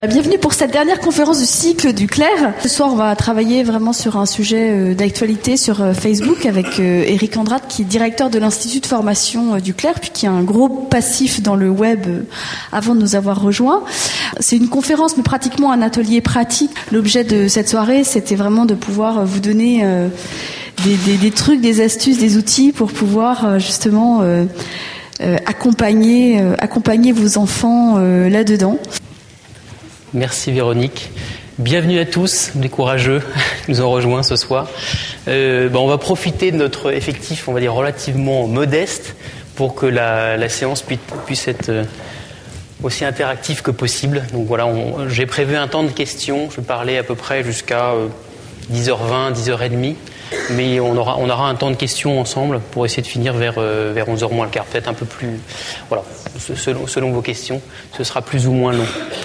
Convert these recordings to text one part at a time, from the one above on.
Bienvenue pour cette dernière conférence du cycle du Clair. Ce soir, on va travailler vraiment sur un sujet d'actualité sur Facebook avec Eric Andrade, qui est directeur de l'Institut de formation du Clair, puis qui a un gros passif dans le web avant de nous avoir rejoints. C'est une conférence, mais pratiquement un atelier pratique. L'objet de cette soirée, c'était vraiment de pouvoir vous donner des trucs, des astuces, des outils pour pouvoir justement accompagner vos enfants là-dedans. Merci Véronique. Bienvenue à tous, les courageux qui nous ont rejoints ce soir. On va profiter de notre effectif, on va dire relativement modeste, pour que la séance puisse être aussi interactive que possible. Donc voilà, j'ai prévu un temps de questions. Je vais parler à peu près jusqu'à 10h20, 10h30. Mais on aura un temps de questions ensemble pour essayer de finir vers 11h moins le quart. Peut-être un peu plus... Voilà, selon vos questions, ce sera plus ou moins long.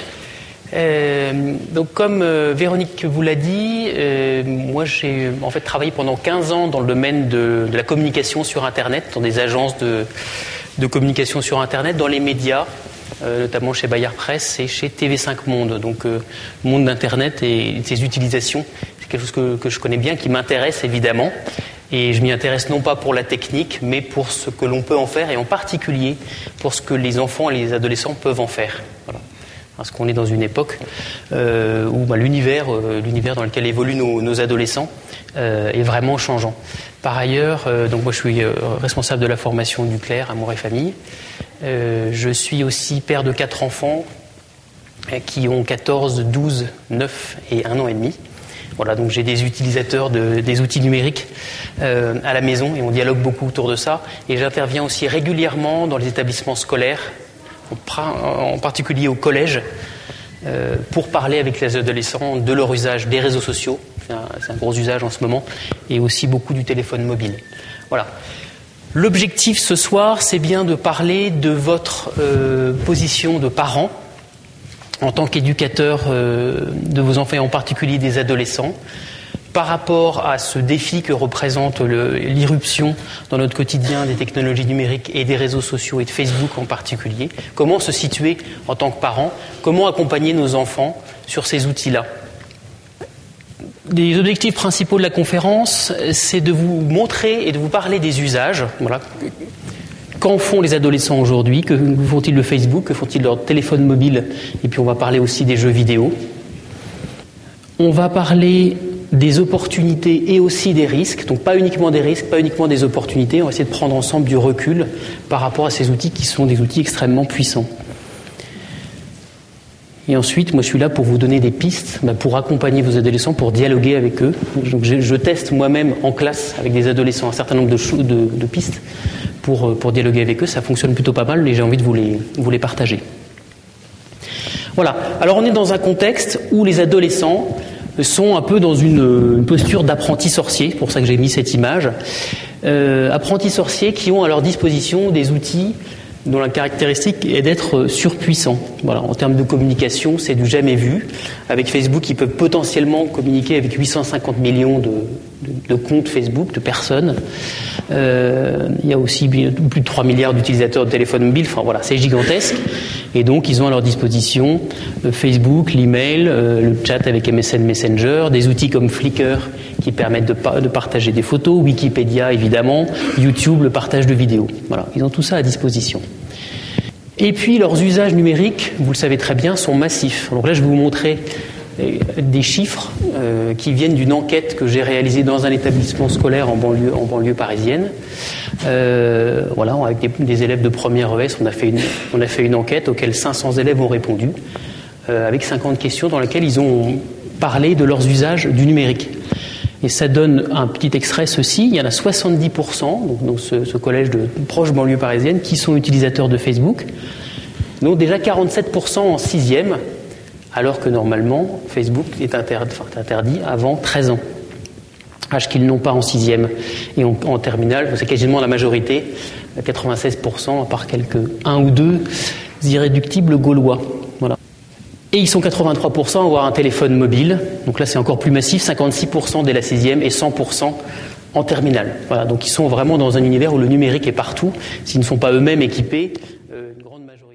Donc comme Véronique vous l'a dit, moi j'ai en fait travaillé pendant 15 ans dans le domaine de la communication sur Internet, dans des agences de communication sur Internet, dans les médias, notamment chez Bayard Presse et chez TV5 Monde. Donc le monde d'Internet et ses utilisations, c'est quelque chose que je connais bien, qui m'intéresse évidemment. Et je m'y intéresse non pas pour la technique, mais pour ce que l'on peut en faire, et en particulier pour ce que les enfants et les adolescents peuvent en faire. Voilà. Parce qu'on est dans une époque où l'univers dans lequel évoluent nos adolescents est vraiment changeant. Par ailleurs, donc moi je suis responsable de la formation du Clair, Amour et Famille. Je suis aussi père de 4 enfants qui ont 14, 12, 9 et 1 an et demi. Voilà, donc j'ai des utilisateurs des outils numériques à la maison et on dialogue beaucoup autour de ça. Et j'interviens aussi régulièrement dans les établissements scolaires, en particulier au collège, pour parler avec les adolescents de leur usage des réseaux sociaux. C'est un gros usage en ce moment, et aussi beaucoup du téléphone mobile. Voilà. L'objectif ce soir, c'est bien de parler de votre position de parents en tant qu'éducateur de vos enfants, et en particulier des adolescents, par rapport à ce défi que représente l'irruption dans notre quotidien des technologies numériques et des réseaux sociaux, et de Facebook en particulier. Comment se situer en tant que parents? Comment accompagner nos enfants sur ces outils-là? Les objectifs principaux de la conférence, c'est de vous montrer et de vous parler des usages. Voilà. Qu'en font les adolescents aujourd'hui? Que font-ils de Facebook? Que font-ils de leur téléphone mobile? Et puis on va parler aussi des jeux vidéo. On va parler des opportunités et aussi des risques, donc pas uniquement des risques, pas uniquement des opportunités. On va essayer de prendre ensemble du recul par rapport à ces outils qui sont des outils extrêmement puissants. Et ensuite, moi je suis là pour vous donner des pistes, pour accompagner vos adolescents, pour dialoguer avec eux. Donc je teste moi-même en classe avec des adolescents un certain nombre de pistes pour dialoguer avec eux. Ça fonctionne plutôt pas mal et j'ai envie de vous les partager. Voilà, alors on est dans un contexte où les adolescents sont un peu dans une posture d'apprenti sorcier, c'est pour ça que j'ai mis cette image. Apprentis sorciers qui ont à leur disposition des outils dont la caractéristique est d'être surpuissants. Voilà, en termes de communication, c'est du jamais vu. Avec Facebook, ils peuvent potentiellement communiquer avec 850 millions de comptes Facebook, de personnes. Il y a aussi plus de 3 milliards d'utilisateurs de téléphones mobiles. Enfin voilà, c'est gigantesque. Et donc, ils ont à leur disposition Facebook, l'email, le chat avec MSN Messenger, des outils comme Flickr qui permettent de partager des photos, Wikipédia évidemment, YouTube, le partage de vidéos. Voilà, ils ont tout ça à disposition. Et puis, leurs usages numériques, vous le savez très bien, sont massifs. Donc là, je vais vous montrer des chiffres qui viennent d'une enquête que j'ai réalisée dans un établissement scolaire en banlieue parisienne. Voilà, avec des élèves de première ES, on a fait une enquête auquel 500 élèves ont répondu, avec 50 questions dans lesquelles ils ont parlé de leurs usages du numérique. Et ça donne un petit extrait, ceci. Il y en a 70%, donc dans ce collège de proche banlieue parisienne, qui sont utilisateurs de Facebook. Donc déjà 47% en 6e, alors que normalement, Facebook est interdit avant 13 ans. Âge qu'ils n'ont pas en 6e. Et en terminale, c'est quasiment la majorité, 96%, à part un ou deux irréductibles gaulois. Voilà. Et ils sont 83% à avoir un téléphone mobile. Donc là, c'est encore plus massif, 56% dès la 6e et 100% en terminale. Voilà, donc ils sont vraiment dans un univers où le numérique est partout. S'ils ne sont pas eux-mêmes équipés, une grande majorité